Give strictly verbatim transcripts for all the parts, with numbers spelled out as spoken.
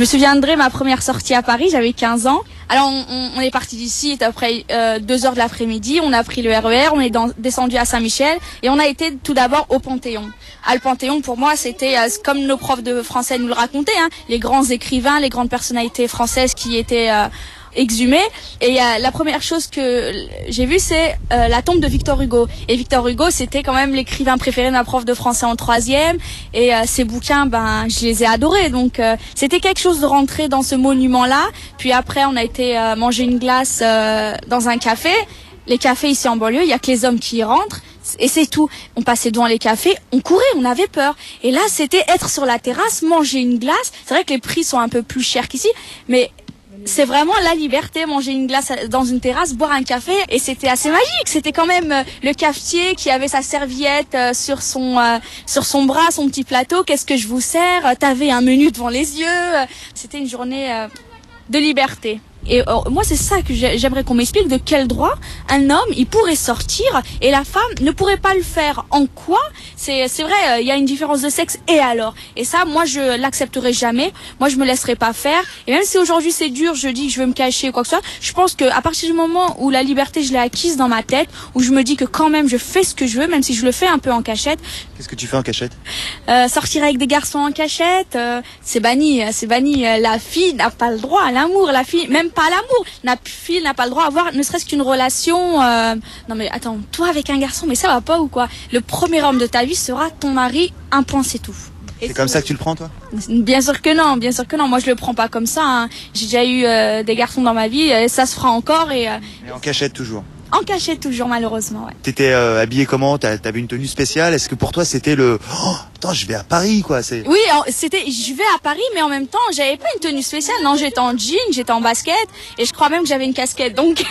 me souviendrai ma première sortie à Paris, j'avais quinze ans. Alors on, on, on est parti d'ici après euh, deux heures de l'après-midi, on a pris le R E R, on est dans, descendu à Saint-Michel et on a été tout d'abord au Panthéon. Ah, le Panthéon pour moi c'était euh, comme nos profs de français nous le racontaient, hein, les grands écrivains, les grandes personnalités françaises qui étaient euh, exhumé et euh, la première chose que j'ai vue c'est euh, la tombe de Victor Hugo et Victor Hugo c'était quand même l'écrivain préféré de ma prof de français en troisième et euh, ses bouquins ben je les ai adorés donc euh, c'était quelque chose de rentrer dans ce monument là. Puis après on a été euh, manger une glace euh, dans un café. Les cafés ici en banlieue il y a que les hommes qui y rentrent et c'est tout. On passait devant les cafés, on courait, on avait peur. Et là c'était être sur la terrasse, manger une glace. C'est vrai que les prix sont un peu plus chers qu'ici mais c'est vraiment la liberté, manger une glace dans une terrasse, boire un café et c'était assez magique. C'était quand même le cafetier qui avait sa serviette sur son euh, sur son bras, son petit plateau. Qu'est-ce que je vous sers? T'avais un menu devant les yeux. C'était une journée euh, de liberté. Et euh, moi c'est ça que j'aimerais qu'on m'explique, de quel droit un homme il pourrait sortir et la femme ne pourrait pas le faire. En quoi? C'est c'est vrai, il euh, y a une différence de sexe et alors? Et ça moi je l'accepterai jamais. Moi je me laisserai pas faire. Et même si aujourd'hui c'est dur, je dis que je veux me cacher ou quoi que ce soit, je pense que à partir du moment où la liberté je l'ai acquise dans ma tête, où je me dis que quand même je fais ce que je veux, même si je le fais un peu en cachette. Qu'est-ce que tu fais en cachette? euh, Sortir avec des garçons en cachette, euh, c'est banni, c'est banni. La fille n'a pas le droit à l'amour, la fille même pas l'amour. La fille n'a pas le droit à avoir ne serait-ce qu'une relation. Euh... Non mais attends, toi avec un garçon, mais ça va pas ou quoi? Le premier homme de ta vie sera ton mari, un point c'est tout. C'est comme ça que tu le prends toi? Bien sûr que non, bien sûr que non. Moi je le prends pas comme ça. Hein. J'ai déjà eu euh, des garçons dans ma vie, et ça se fera encore et. Euh... Mais en cachette toujours? En cachette toujours malheureusement, ouais. T'étais euh, habillée comment? T'avais une tenue spéciale? Est-ce que pour toi c'était le oh, attends je vais à Paris quoi? C'est oui, c'était je vais à Paris mais en même temps j'avais pas une tenue spéciale. Non, j'étais en jean, j'étais en basket et je crois même que j'avais une casquette donc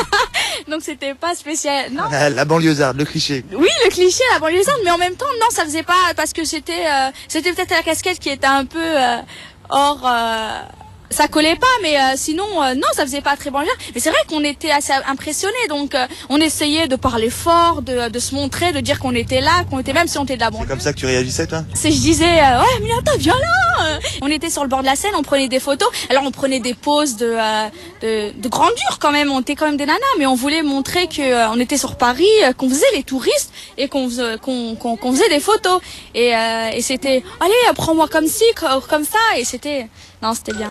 donc c'était pas spécial. Non. La, la banlieusarde, le cliché. Oui, le cliché, la banlieusarde, mais en même temps non, ça faisait pas parce que c'était euh, c'était peut-être la casquette qui était un peu euh, hors. Euh, ça collait pas mais euh, sinon euh, non ça faisait pas très banlieusard mais c'est vrai qu'on était assez impressionnés donc euh, on essayait de parler fort de, de se montrer de dire qu'on était là qu'on était même si on était de la banlieue. C'est comme ça que tu réagissais toi? C'est je disais euh, ouais Minata viens là. On était sur le bord de la Seine, on prenait des photos, alors on prenait des poses de euh, de, de grandeur quand même, on était quand même des nanas mais on voulait montrer que euh, on était sur Paris, euh, qu'on faisait les touristes et qu'on faisait, qu'on, qu'on, qu'on faisait des photos et, euh, et c'était allez prends-moi comme ci comme ça et c'était non c'était bien.